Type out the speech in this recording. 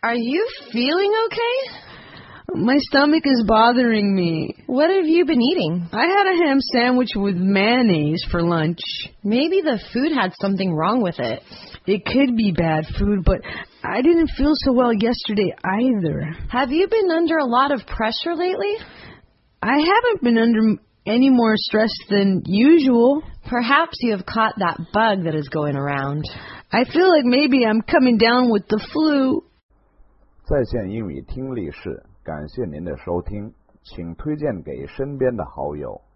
Are you feeling okay? My stomach is bothering me. What have you been eating? I had a ham sandwich with mayonnaise for lunch. Maybe the food had something wrong with it. It could be bad food, but I didn't feel so well yesterday either. Have you been under a lot of pressure lately? I haven't been under any more stress than usual. Perhaps you have caught that bug that is going around. I feel like maybe I'm coming down with the flu. 在线英语听力室，感谢您的收听，请推荐给身边的好友。